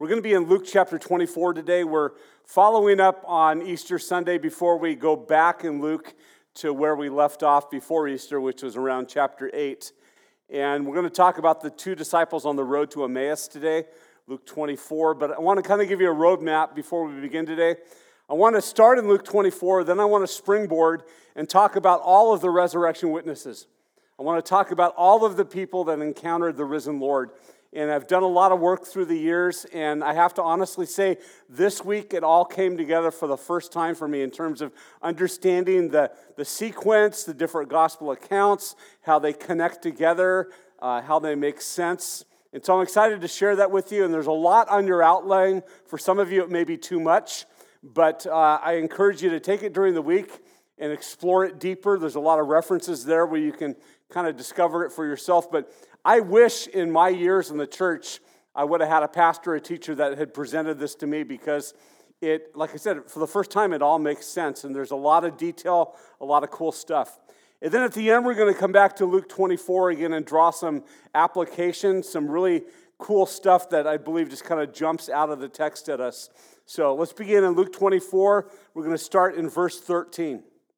We're going to be in Luke chapter 24 today. We're following up on Easter Sunday before we go back in Luke to where we left off before Easter, which was around chapter 8. And we're going to talk about the two disciples on the road to Emmaus today, Luke 24. But I want to kind of give you a roadmap before we begin today. I want to start in Luke 24, then I want to springboard and talk about all of the resurrection witnesses. I want to talk about all of the people that encountered the risen Lord. And I've done a lot of work through the years, and I have to honestly say, this week it all came together for the first time for me in terms of understanding the sequence, the different gospel accounts, how they connect together, how they make sense. And so I'm excited to share that with you, and there's a lot on your outline. For some of you, it may be too much, but I encourage you to take it during the week and explore it deeper. There's a lot of references there where you can kind of discover it for yourself, but I wish in my years in the church, I would have had a pastor, a teacher that had presented this to me because it, like I said, for the first time, it all makes sense. And there's a lot of detail, a lot of cool stuff. And then at the end, we're going to come back to Luke 24 again and draw some applications, some really cool stuff that I believe just kind of jumps out of the text at us. So let's begin in Luke 24. We're going to start in verse 13.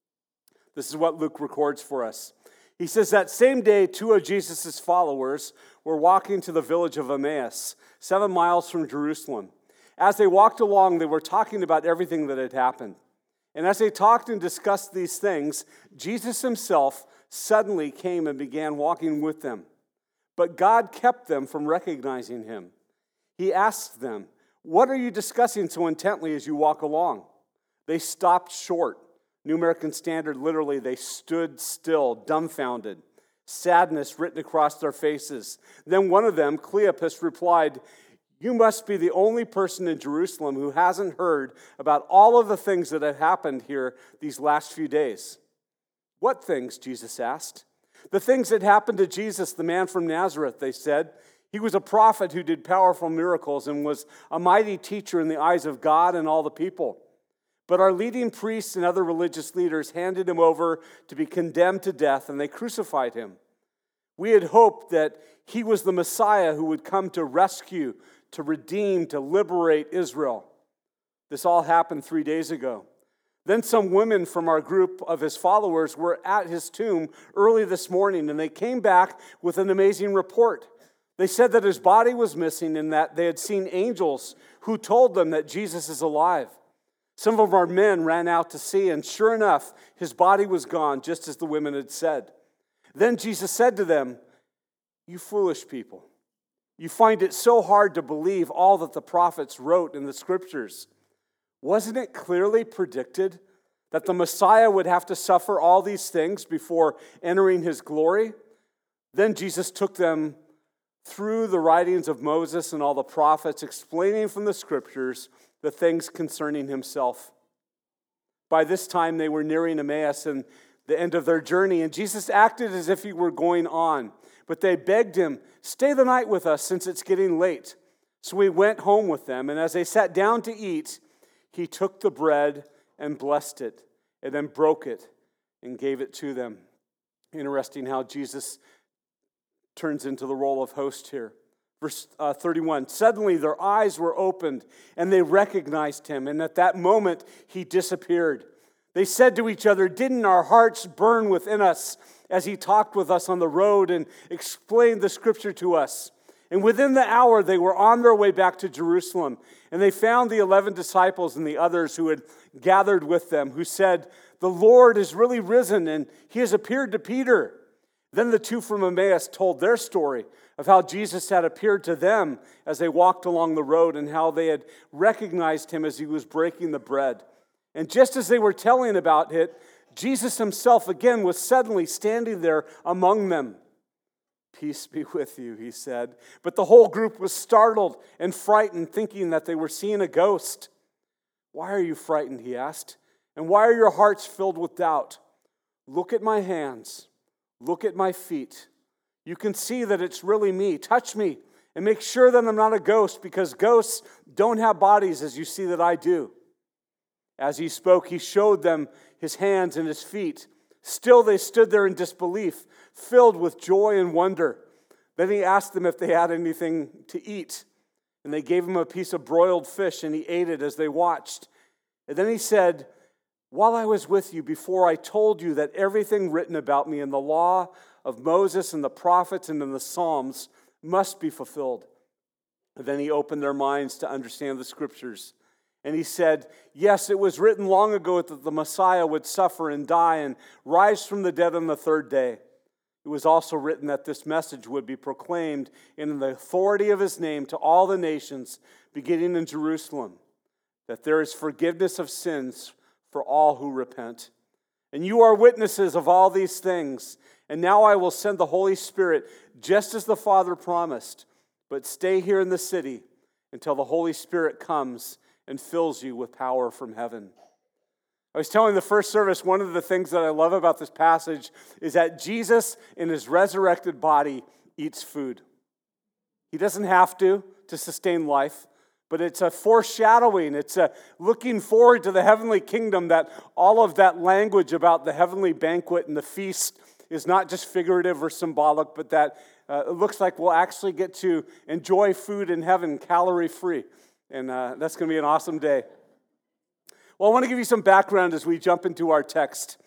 This is what Luke records for us. He says, that same day, two of Jesus' followers were walking to the village of Emmaus, 7 miles from Jerusalem. As they walked along, they were talking about everything that had happened. And as they talked and discussed these things, Jesus himself suddenly came and began walking with them. But God kept them from recognizing him. He asked them, "What are you discussing so intently as you walk along?" They stopped short. New American Standard, literally, they stood still, dumbfounded, sadness written across their faces. Then one of them, Cleopas, replied, "You must be the only person in Jerusalem who hasn't heard about all of the things that have happened here these last few days." "What things?" Jesus asked. "The things that happened to Jesus, the man from Nazareth," they said. "He was a prophet who did powerful miracles and was a mighty teacher in the eyes of God and all the people. But our leading priests and other religious leaders handed him over to be condemned to death, and they crucified him. We had hoped that he was the Messiah who would come to rescue, to redeem, to liberate Israel. This all happened 3 days ago. Then some women from our group of his followers were at his tomb early this morning, and they came back with an amazing report. They said that his body was missing and that they had seen angels who told them that Jesus is alive. Some of our men ran out to see, and sure enough, his body was gone, just as the women had said. Then Jesus said to them, 'You foolish people, you find it so hard to believe all that the prophets wrote in the scriptures. Wasn't it clearly predicted that the Messiah would have to suffer all these things before entering his glory?' Then Jesus took them through the writings of Moses and all the prophets, explaining from the scriptures the things concerning himself. By this time, they were nearing Emmaus and the end of their journey, and Jesus acted as if he were going on. But they begged him, 'Stay the night with us, since it's getting late.' So he went home with them, and as they sat down to eat, he took the bread and blessed it, and then broke it and gave it to them." Interesting how Jesus turns into the role of host here. Verse 31, suddenly their eyes were opened and they recognized him. And at that moment, he disappeared. They said to each other, "Didn't our hearts burn within us as he talked with us on the road and explained the scripture to us?" And within the hour, they were on their way back to Jerusalem. And they found the 11 disciples and the others who had gathered with them, who said, "The Lord is really risen and he has appeared to Peter." Then the two from Emmaus told their story of how Jesus had appeared to them as they walked along the road and how they had recognized him as he was breaking the bread. And just as they were telling about it, Jesus himself again was suddenly standing there among them. "Peace be with you," he said. But the whole group was startled and frightened, thinking that they were seeing a ghost. "Why are you frightened?" he asked. "And why are your hearts filled with doubt? Look at my hands. Look at my feet. You can see that it's really me. Touch me and make sure that I'm not a ghost, because ghosts don't have bodies as you see that I do." As he spoke, he showed them his hands and his feet. Still they stood there in disbelief, filled with joy and wonder. Then he asked them if they had anything to eat. And they gave him a piece of broiled fish, and he ate it as they watched. And then he said, "While I was with you, before I told you that everything written about me in the law of Moses and the prophets and in the Psalms must be fulfilled." And then he opened their minds to understand the scriptures. And he said, "Yes, it was written long ago that the Messiah would suffer and die and rise from the dead on the third day. It was also written that this message would be proclaimed in the authority of his name to all the nations, beginning in Jerusalem, that there is forgiveness of sins for all who repent. And you are witnesses of all these things. And now I will send the Holy Spirit, just as the Father promised. But stay here in the city until the Holy Spirit comes and fills you with power from heaven." I was telling the first service, one of the things that I love about this passage is that Jesus, in his resurrected body, eats food. He doesn't have to sustain life, but it's a foreshadowing. It's a looking forward to the heavenly kingdom, that all of that language about the heavenly banquet and the feast is not just figurative or symbolic, but that it looks like we'll actually get to enjoy food in heaven calorie-free. And that's going to be an awesome day. Well, I want to give you some background as we jump into our text.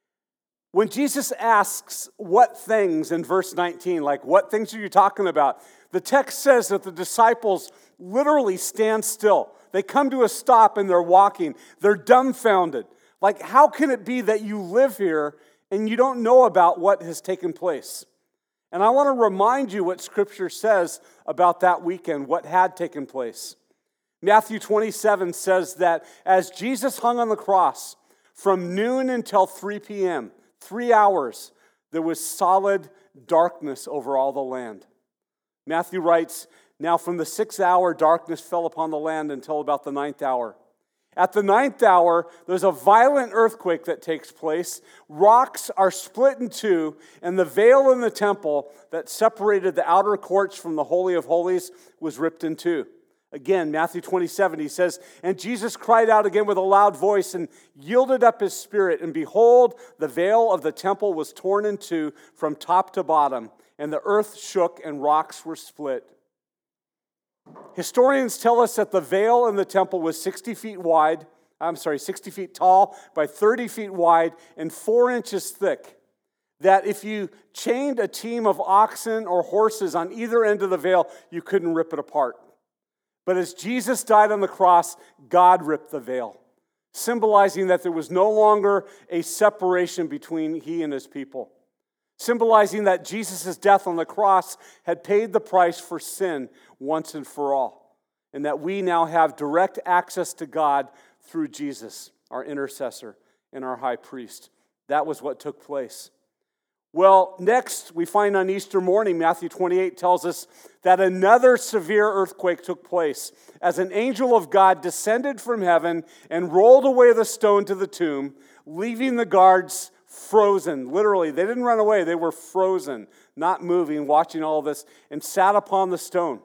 When Jesus asks what things in verse 19, like what things are you talking about? The text says that the disciples literally stand still. They come to a stop and they're walking. They're dumbfounded. Like, how can it be that you live here and you don't know about what has taken place? And I want to remind you what Scripture says about that weekend, what had taken place. Matthew 27 says that as Jesus hung on the cross from noon until 3 p.m., 3 hours, there was solid darkness over all the land. Matthew writes, "Now from the 6th hour, darkness fell upon the land until about the 9th hour. At the 9th hour, there's a violent earthquake that takes place. Rocks are split in two, and the veil in the temple that separated the outer courts from the Holy of Holies was ripped in two." Again, Matthew 27, he says, "And Jesus cried out again with a loud voice and yielded up his spirit. And behold, the veil of the temple was torn in two from top to bottom, and the earth shook and rocks were split." Historians tell us that the veil in the temple was 60 feet tall by 30 feet wide and 4 inches thick. That if you chained a team of oxen or horses on either end of the veil, you couldn't rip it apart. But as Jesus died on the cross, God ripped the veil, symbolizing that there was no longer a separation between he and his people, symbolizing that Jesus' death on the cross had paid the price for sin once and for all, and that we now have direct access to God through Jesus, our intercessor and our high priest. That was what took place. Well, next we find on Easter morning, Matthew 28 tells us that another severe earthquake took place as an angel of God descended from heaven and rolled away the stone to the tomb, leaving the guards frozen. Literally, they didn't run away, they were frozen, not moving, watching all of this, and sat upon the stone.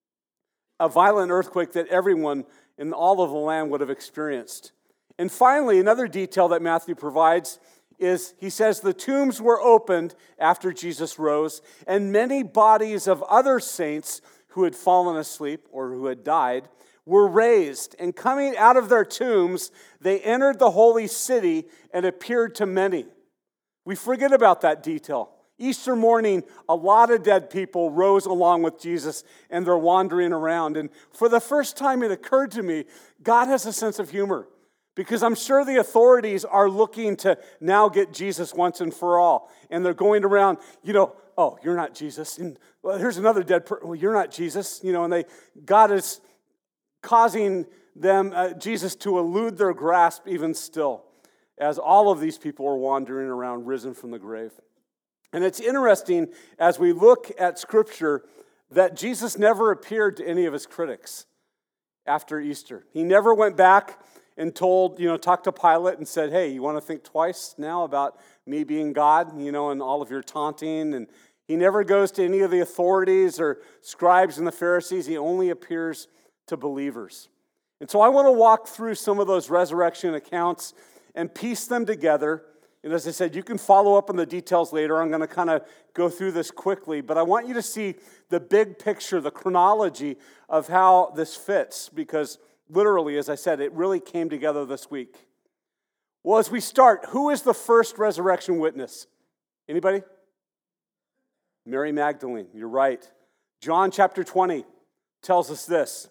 A violent earthquake that everyone in all of the land would have experienced. And finally, another detail that Matthew provides is, he says, the tombs were opened after Jesus rose, and many bodies of other saints who had fallen asleep or who had died were raised. And coming out of their tombs, they entered the holy city and appeared to many. We forget about that detail. Easter morning, a lot of dead people rose along with Jesus, and they're wandering around. And for the first time, it occurred to me, God has a sense of humor. Because I'm sure the authorities are looking to now get Jesus once and for all. And they're going around, "Oh, you're not Jesus." And well, here's another dead person. "Well, you're not Jesus." And God is causing them, Jesus, to elude their grasp even still, as all of these people are wandering around, risen from the grave. And it's interesting, as we look at Scripture, that Jesus never appeared to any of his critics after Easter. He never went back and talked to Pilate and said, "Hey, you want to think twice now about me being God, and all of your taunting?" And he never goes to any of the authorities or scribes and the Pharisees. He only appears to believers. And so I want to walk through some of those resurrection accounts and piece them together And as I said, you can follow up on the details later. I'm going to kind of go through this quickly, but I want you to see the big picture, the chronology of how this fits, because literally, as I said, it really came together this week. Well, as we start, who is the first resurrection witness? Anybody? Mary Magdalene, you're right. John chapter 20 tells us this.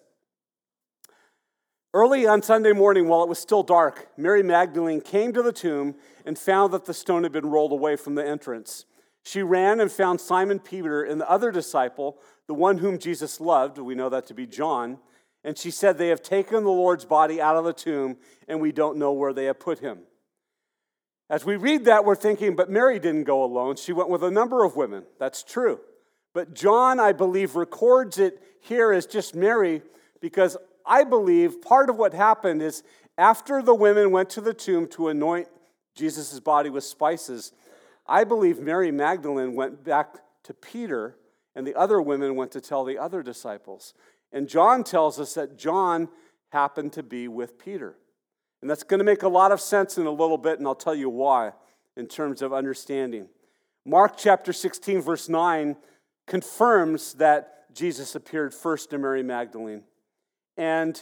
Early on Sunday morning, while it was still dark, Mary Magdalene came to the tomb and found that the stone had been rolled away from the entrance. She ran and found Simon Peter and the other disciple, the one whom Jesus loved, we know that to be John, and she said, "They have taken the Lord's body out of the tomb, and we don't know where they have put him." As we read that, we're thinking, but Mary didn't go alone. She went with a number of women. That's true. But John, I believe, records it here as just Mary, because I believe part of what happened is after the women went to the tomb to anoint Jesus' body with spices, I believe Mary Magdalene went back to Peter, and the other women went to tell the other disciples. And John tells us that John happened to be with Peter. And that's going to make a lot of sense in a little bit, and I'll tell you why in terms of understanding. Mark chapter 16, verse 9 confirms that Jesus appeared first to Mary Magdalene. And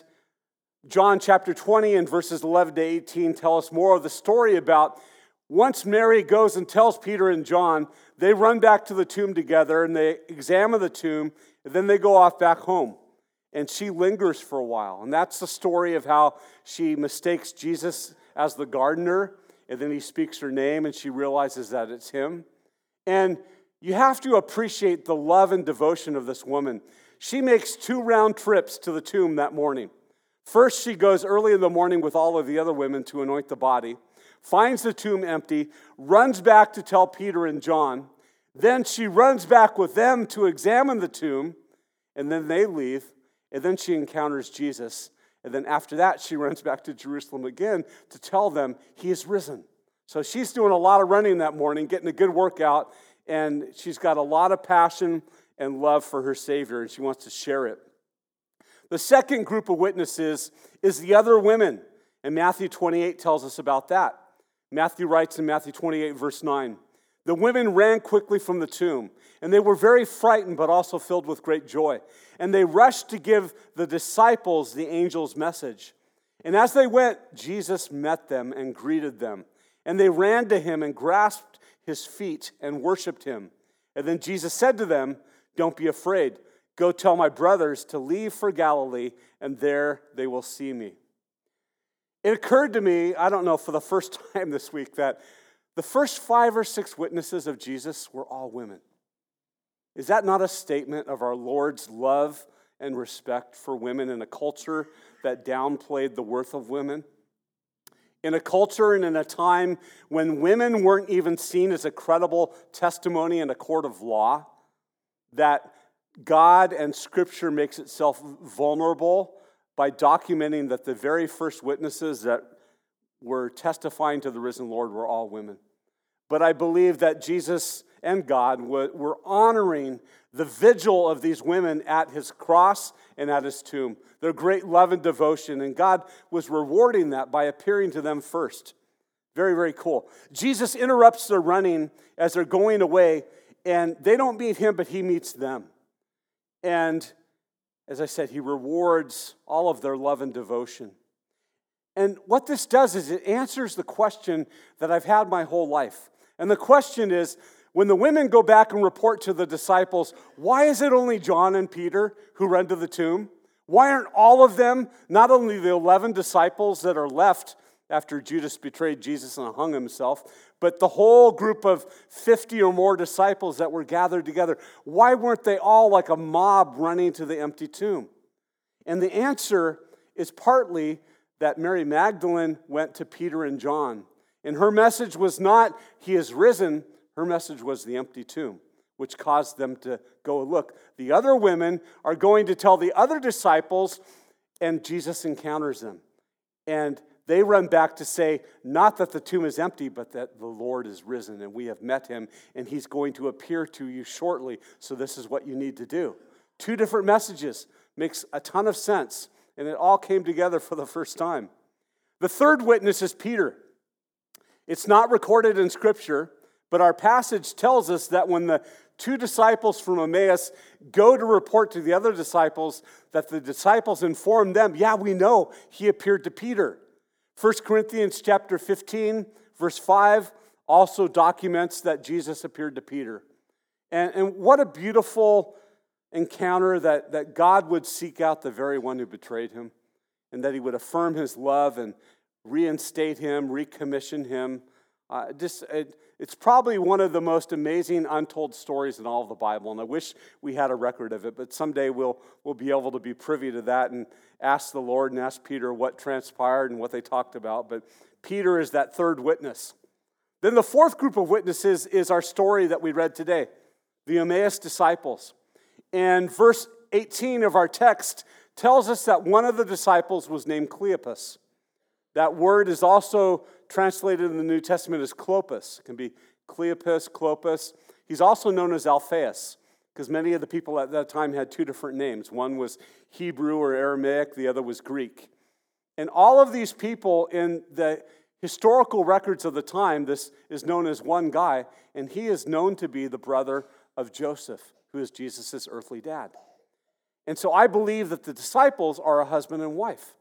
John chapter 20 and verses 11 to 18 tell us more of the story about once Mary goes and tells Peter and John, they run back to the tomb together and they examine the tomb, and then they go off back home. And she lingers for a while. And that's the story of how she mistakes Jesus as the gardener, and then he speaks her name and she realizes that it's him. And you have to appreciate the love and devotion of this woman. She makes 2 round trips to the tomb that morning. First, she goes early in the morning with all of the other women to anoint the body, finds the tomb empty, runs back to tell Peter and John. Then she runs back with them to examine the tomb, and then they leave, and then she encounters Jesus. And then after that, she runs back to Jerusalem again to tell them he is risen. So she's doing a lot of running that morning, getting a good workout, and she's got a lot of passion and love for her Savior, and she wants to share it. The second group of witnesses is the other women, and Matthew 28 tells us about that. Matthew writes in Matthew 28, verse 9, "The women ran quickly from the tomb, and they were very frightened, but also filled with great joy. And they rushed to give the disciples the angel's message. And as they went, Jesus met them and greeted them. And they ran to him and grasped his feet and worshiped him. And then Jesus said to them, 'Don't be afraid. Go tell my brothers to leave for Galilee, and there they will see me.'" It occurred to me, I don't know, for the first time this week, that the first 5 or 6 witnesses of Jesus were all women. Is that not a statement of our Lord's love and respect for women in a culture that downplayed the worth of women? In a culture and in a time when women weren't even seen as a credible testimony in a court of law, that God and Scripture makes itself vulnerable by documenting that the very first witnesses that were testifying to the risen Lord were all women. But I believe that Jesus and God were honoring the vigil of these women at his cross and at his tomb, their great love and devotion, and God was rewarding that by appearing to them first. Very, very cool. Jesus interrupts their running as they're going away, and they don't meet him, but he meets them. And as I said, he rewards all of their love and devotion. And what this does is it answers the question that I've had my whole life. And the question is, when the women go back and report to the disciples, why is it only John and Peter who run to the tomb? Why aren't all of them, not only the 11 disciples that are left after Judas betrayed Jesus and hung himself, but the whole group of 50 or more disciples that were gathered together, why weren't they all like a mob running to the empty tomb? And the answer is partly that Mary Magdalene went to Peter and John. And her message was not, he is risen. Her message was the empty tomb, which caused them to go look. The other women are going to tell the other disciples, and Jesus encounters them. And they run back to say, not that the tomb is empty, but that the Lord is risen, and we have met him, and he's going to appear to you shortly, so this is what you need to do. 2 different messages. Makes a ton of sense, and it all came together for the first time. The third witness is Peter. It's not recorded in Scripture, but our passage tells us that when the two disciples from Emmaus go to report to the other disciples, that the disciples inform them, yeah, we know he appeared to Peter. 1 Corinthians chapter 15, verse 5 also documents that Jesus appeared to Peter. And what a beautiful encounter that God would seek out the very one who betrayed him, and that he would affirm his love and reinstate him, recommission him. It's probably one of the most amazing untold stories in all of the Bible, and I wish we had a record of it, but someday we'll be able to be privy to that and ask the Lord and ask Peter what transpired and what they talked about. But Peter is that third witness. Then the fourth group of witnesses is our story that we read today, the Emmaus disciples. And verse 18 of our text tells us that one of the disciples was named Cleopas. That word is also translated in the New Testament as Clopas. It can be Cleopas, Clopas. He's also known as Alphaeus, because many of the people at that time had two different names. One was Hebrew or Aramaic, the other was Greek. And all of these people in the historical records of the time, this is known as one guy, and he is known to be the brother of Joseph, who is Jesus' earthly dad. And so I believe that the disciples are a husband and wife.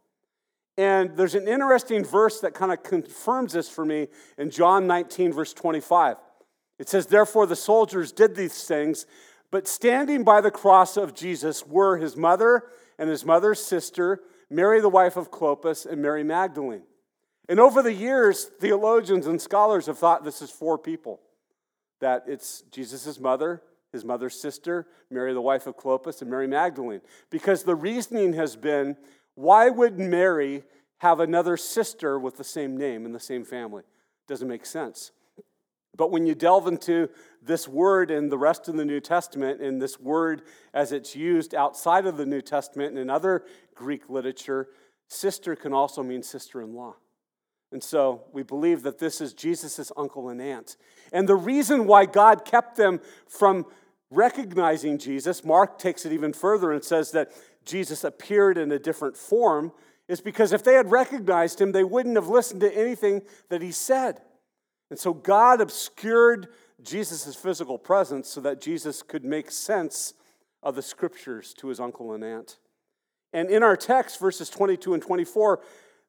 And there's an interesting verse that kind of confirms this for me in John 19, verse 25. It says, "Therefore the soldiers did these things, but standing by the cross of Jesus were his mother and his mother's sister, Mary the wife of Clopas, and Mary Magdalene." And over the years, theologians and scholars have thought this is four people. That it's Jesus' mother, his mother's sister, Mary the wife of Clopas, and Mary Magdalene. Because the reasoning has been, why would Mary have another sister with the same name in the same family? Doesn't make sense. But when you delve into this word and the rest of the New Testament, and this word as it's used outside of the New Testament and in other Greek literature, sister can also mean sister-in-law. And so we believe that this is Jesus' uncle and aunt. And the reason why God kept them from recognizing Jesus, Mark takes it even further and says that Jesus appeared in a different form, is because if they had recognized him, they wouldn't have listened to anything that he said. And so God obscured Jesus' physical presence so that Jesus could make sense of the scriptures to his uncle and aunt. And in our text, verses 22 and 24,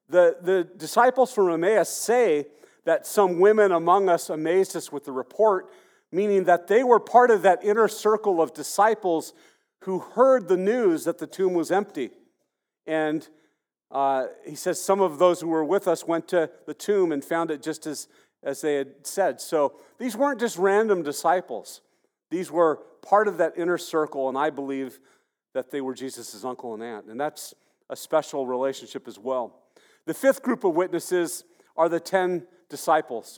the disciples from Emmaus say that some women among us amazed us with the report, meaning that they were part of that inner circle of disciples who heard the news that the tomb was empty. And he says some of those who were with us went to the tomb and found it just as they had said. So these weren't just random disciples. These were part of that inner circle, and I believe that they were Jesus' uncle and aunt. And that's a special relationship as well. The fifth group of witnesses are the 10 disciples.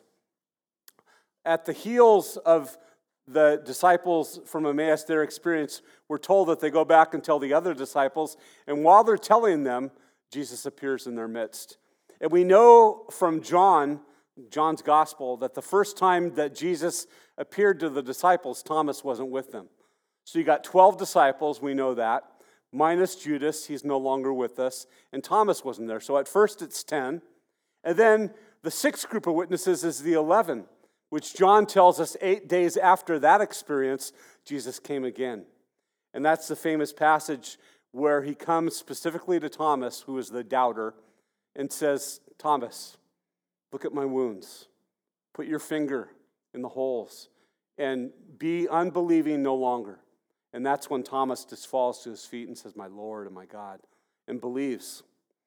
At the heels of the disciples from Emmaus, their experience, we're told that they go back and tell the other disciples, and while they're telling them, Jesus appears in their midst. And we know from John's gospel, that the first time that Jesus appeared to the disciples, Thomas wasn't with them. So you got 12 disciples, we know that, minus Judas, he's no longer with us, and Thomas wasn't there. So at first it's 10. And then the sixth group of witnesses is the 11, which John tells us 8 days after that experience, Jesus came again. And that's the famous passage where he comes specifically to Thomas, who is the doubter, and says, "Thomas, look at my wounds. Put your finger in the holes and be unbelieving no longer." And that's when Thomas just falls to his feet and says, "My Lord and my God," and believes.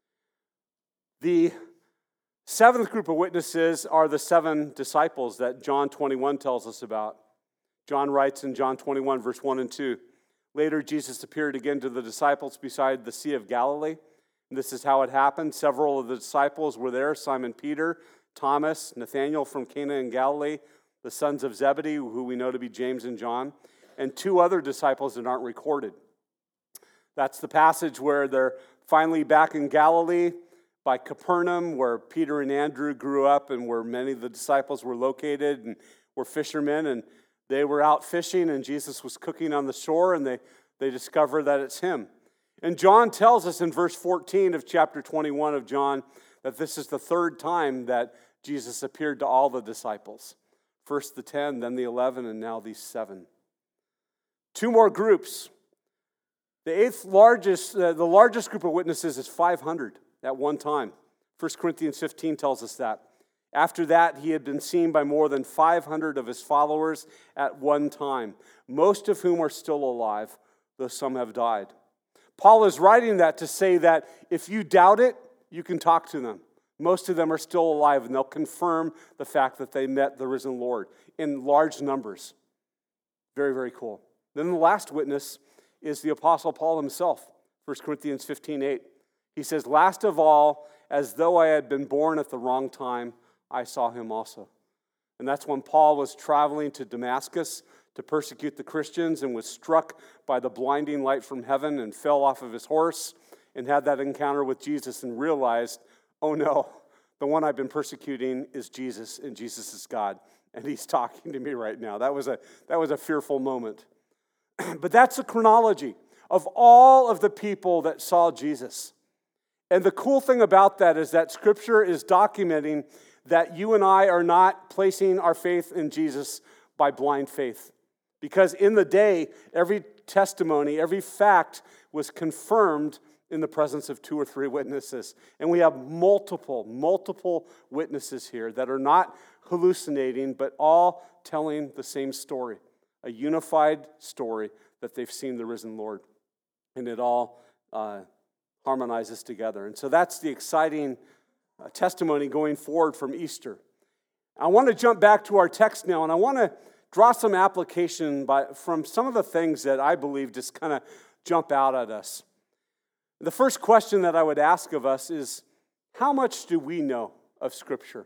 The seventh group of witnesses are the 7 disciples that John 21 tells us about. John writes in John 21, verse 1 and 2, "Later Jesus appeared again to the disciples beside the Sea of Galilee. And this is how it happened. Several of the disciples were there, Simon Peter, Thomas, Nathanael from Cana in Galilee, the sons of Zebedee, who we know to be James and John, and 2 other disciples that aren't recorded." That's the passage where they're finally back in Galilee by Capernaum, where Peter and Andrew grew up and where many of the disciples were located and were fishermen. And they were out fishing and Jesus was cooking on the shore, and they discover that it's him. And John tells us in verse 14 of chapter 21 of John that this is the third time that Jesus appeared to all the disciples. First the 10, then the 11, and now these 7. 2 more groups. The largest group of witnesses is 500 at one time. 1 Corinthians 15 tells us that. After that, he had been seen by more than 500 of his followers at one time, most of whom are still alive, though some have died. Paul is writing that to say that if you doubt it, you can talk to them. Most of them are still alive, and they'll confirm the fact that they met the risen Lord in large numbers. Very, very cool. Then the last witness is the Apostle Paul himself, 1 Corinthians 15:8. He says, "Last of all, as though I had been born at the wrong time, I saw him also." And that's when Paul was traveling to Damascus to persecute the Christians and was struck by the blinding light from heaven and fell off of his horse and had that encounter with Jesus and realized, oh no, the one I've been persecuting is Jesus, and Jesus is God, and he's talking to me right now. That was a fearful moment. But that's the chronology of all of the people that saw Jesus. And the cool thing about that is that Scripture is documenting that you and I are not placing our faith in Jesus by blind faith. Because in the day, every testimony, every fact was confirmed in the presence of 2 or 3 witnesses. And we have multiple witnesses here that are not hallucinating, but all telling the same story, a unified story that they've seen the risen Lord. And it all harmonizes together. And so that's the exciting testimony going forward from Easter. I want to jump back to our text now, and I want to draw some application from some of the things that I believe just kind of jump out at us. The first question that I would ask of us is, how much do we know of Scripture?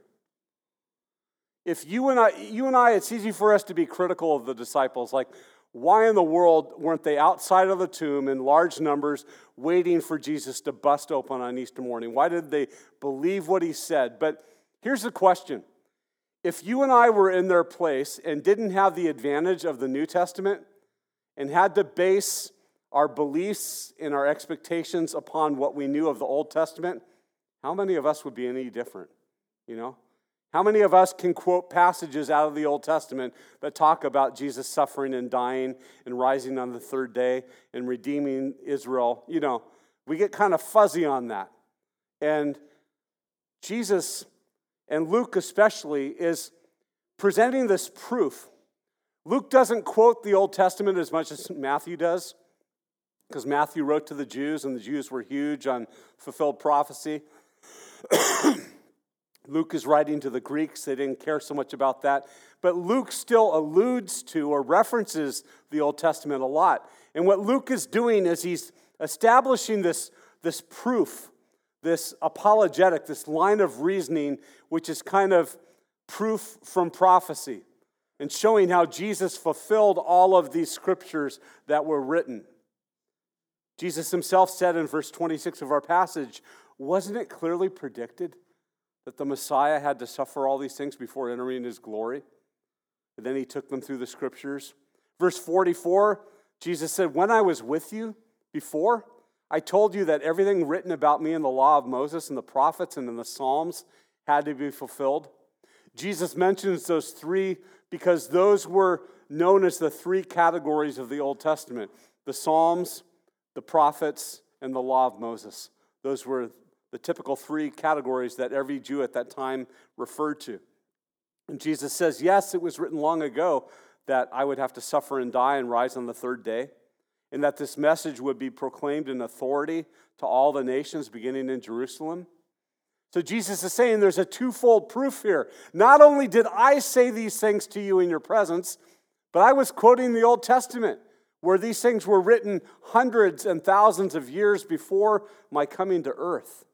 If you and I, it's easy for us to be critical of the disciples, like, why in the world weren't they outside of the tomb in large numbers waiting for Jesus to bust open on Easter morning? Why did they believe what he said? But here's the question. If you and I were in their place and didn't have the advantage of the New Testament and had to base our beliefs and our expectations upon what we knew of the Old Testament, how many of us would be any different? You know? How many of us can quote passages out of the Old Testament that talk about Jesus suffering and dying and rising on the 3rd day and redeeming Israel? You know, we get kind of fuzzy on that. And Jesus, and Luke especially, is presenting this proof. Luke doesn't quote the Old Testament as much as Matthew does, because Matthew wrote to the Jews, and the Jews were huge on fulfilled prophecy. Luke is writing to the Greeks. They didn't care so much about that. But Luke still alludes to or references the Old Testament a lot. And what Luke is doing is he's establishing this proof, this apologetic, this line of reasoning, which is kind of proof from prophecy, and showing how Jesus fulfilled all of these scriptures that were written. Jesus himself said in verse 26 of our passage, wasn't it clearly predicted that the Messiah had to suffer all these things before entering his glory? And then he took them through the scriptures. Verse 44, Jesus said, when I was with you before, I told you that everything written about me in the law of Moses and the prophets and in the Psalms had to be fulfilled. Jesus mentions those 3 because those were known as the 3 categories of the Old Testament: the Psalms, the prophets, and the law of Moses. Those were the typical 3 categories that every Jew at that time referred to. And Jesus says, yes, it was written long ago that I would have to suffer and die and rise on the 3rd day, and that this message would be proclaimed in authority to all the nations beginning in Jerusalem. So Jesus is saying there's a twofold proof here. Not only did I say these things to you in your presence, but I was quoting the Old Testament, where these things were written hundreds and thousands of years before my coming to earth.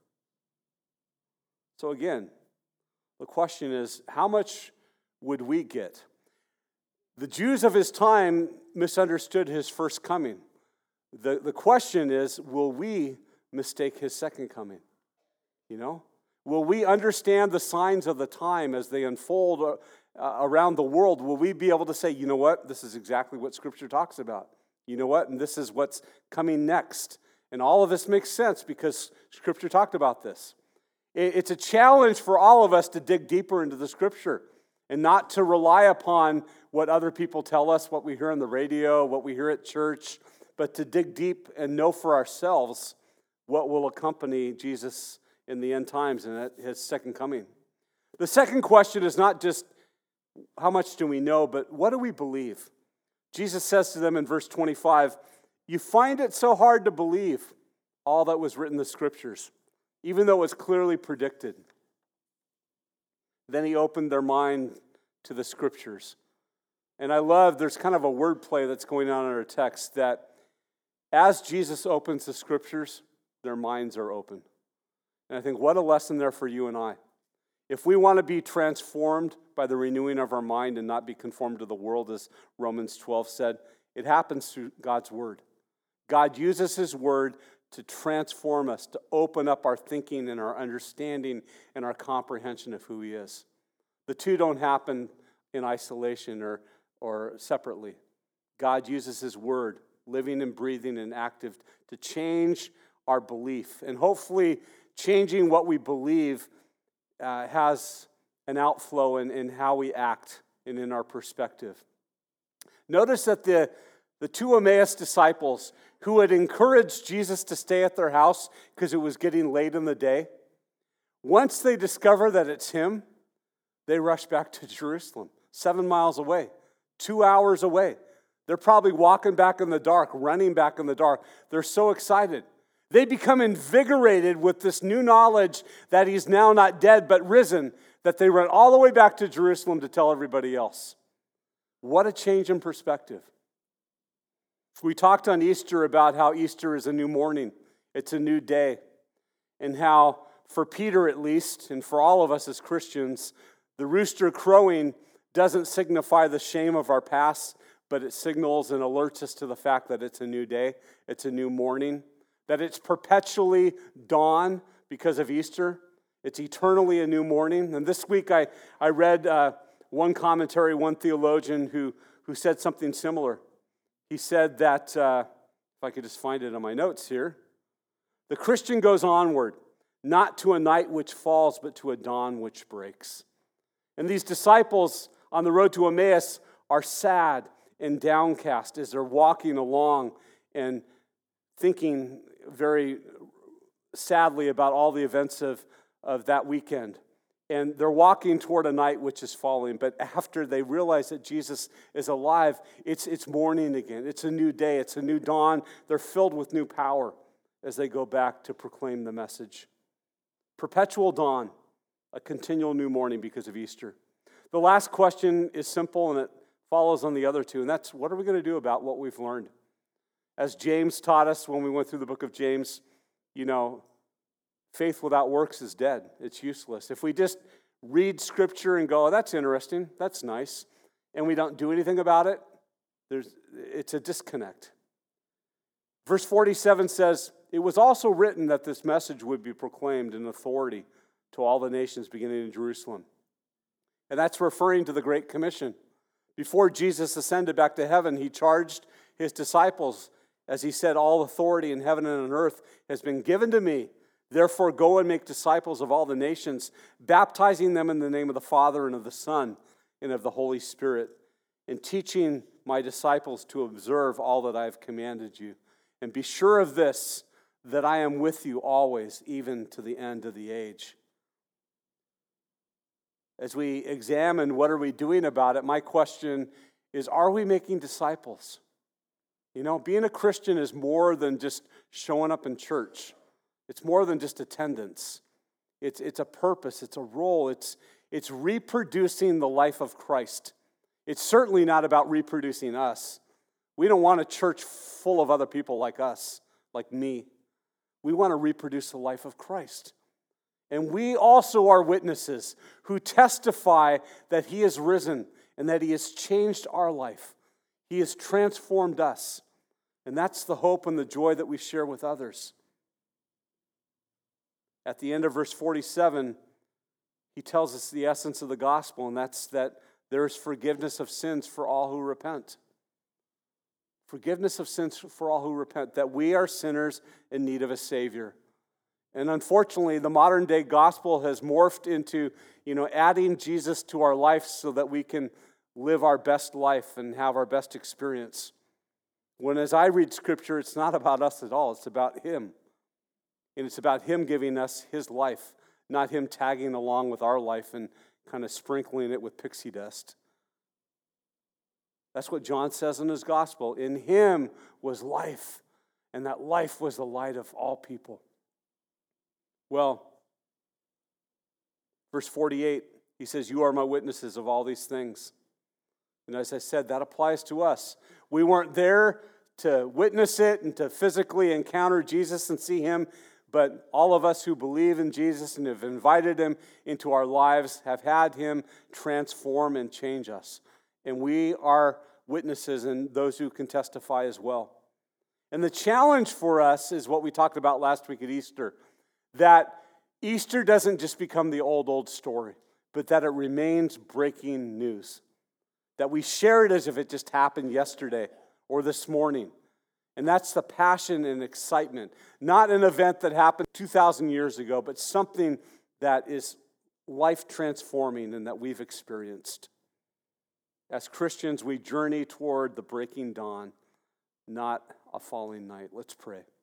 So again, the question is, how much would we get? The Jews of his time misunderstood his first coming. The question is, will we mistake his second coming? You know? Will we understand the signs of the time as they unfold around the world? Will we be able to say, you know what, this is exactly what Scripture talks about? You know what, and this is what's coming next. And all of this makes sense because Scripture talked about this. It's a challenge for all of us to dig deeper into the Scripture and not to rely upon what other people tell us, what we hear on the radio, what we hear at church, but to dig deep and know for ourselves what will accompany Jesus in the end times and at his second coming. The second question is not just how much do we know, but what do we believe? Jesus says to them in verse 25, "You find it so hard to believe all that was written in the Scriptures, even though it was clearly predicted." Then he opened their mind to the Scriptures. And I love, there's kind of a wordplay that's going on in our text that as Jesus opens the Scriptures, their minds are open. And I think what a lesson there for you and I. If we want to be transformed by the renewing of our mind and not be conformed to the world, as Romans 12 said, it happens through God's Word. God uses His Word to transform us, to open up our thinking and our understanding and our comprehension of who He is. The two don't happen in isolation or separately. God uses His Word, living and breathing and active, to change our belief. And hopefully changing what we believe has an outflow in how we act and in our perspective. Notice that the two Emmaus disciples who had encouraged Jesus to stay at their house because it was getting late in the day, once they discover that it's him, they rush back to Jerusalem, 7 miles away, 2 hours away. They're probably walking back in the dark, running back in the dark. They're so excited. They become invigorated with this new knowledge that he's now not dead but risen, that they run all the way back to Jerusalem to tell everybody else. What a change in perspective. We talked on Easter about how Easter is a new morning. It's a new day. And how, for Peter at least, and for all of us as Christians, the rooster crowing doesn't signify the shame of our past, but it signals and alerts us to the fact that it's a new day, it's a new morning, that it's perpetually dawn because of Easter. It's eternally a new morning. And this week I read one commentary, one theologian who said something similar. He said that, if I could just find it on my notes here, the Christian goes onward, not to a night which falls, but to a dawn which breaks. And these disciples on the road to Emmaus are sad and downcast as they're walking along and thinking very sadly about all the events of that weekend. And they're walking toward a night which is falling. But after they realize that Jesus is alive, it's morning again. It's a new day. It's a new dawn. They're filled with new power as they go back to proclaim the message. Perpetual dawn, a continual new morning because of Easter. The last question is simple, and it follows on the other two, and that's, what are we going to do about what we've learned? As James taught us when we went through the book of James, faith without works is dead. It's useless. If we just read Scripture and go, oh, that's interesting, that's nice, and we don't do anything about it, it's a disconnect. Verse 47 says, "It was also written that this message would be proclaimed in authority to all the nations beginning in Jerusalem." And that's referring to the Great Commission. Before Jesus ascended back to heaven, he charged his disciples, as he said, "All authority in heaven and on earth has been given to me. Therefore, go and make disciples of all the nations, baptizing them in the name of the Father and of the Son and of the Holy Spirit, and teaching my disciples to observe all that I have commanded you. And be sure of this, that I am with you always, even to the end of the age." As we examine what are we doing about it, my question is, are we making disciples? Being a Christian is more than just showing up in church. It's more than just attendance. It's a purpose, it's a role, it's reproducing the life of Christ. It's certainly not about reproducing us. We don't want a church full of other people like us, like me. We want to reproduce the life of Christ. And we also are witnesses who testify that he is risen and that he has changed our life. He has transformed us. And that's the hope and the joy that we share with others. At the end of verse 47, he tells us the essence of the gospel, and that's that there is forgiveness of sins for all who repent. Forgiveness of sins for all who repent, that we are sinners in need of a Savior. And unfortunately, the modern day gospel has morphed into, adding Jesus to our life so that we can live our best life and have our best experience. When as I read Scripture, it's not about us at all. It's about Him. And it's about Him giving us His life, not Him tagging along with our life and kind of sprinkling it with pixie dust. That's what John says in his gospel. In Him was life, and that life was the light of all people. Well, verse 48, he says, "You are my witnesses of all these things." And as I said, that applies to us. We weren't there to witness it and to physically encounter Jesus and see Him, but all of us who believe in Jesus and have invited Him into our lives have had Him transform and change us. And we are witnesses and those who can testify as well. And the challenge for us is what we talked about last week at Easter, that Easter doesn't just become the old story, but that it remains breaking news. That we share it as if it just happened yesterday or this morning. And that's the passion and excitement. Not an event that happened 2,000 years ago, but something that is life-transforming and that we've experienced. As Christians, we journey toward the breaking dawn, not a falling night. Let's pray.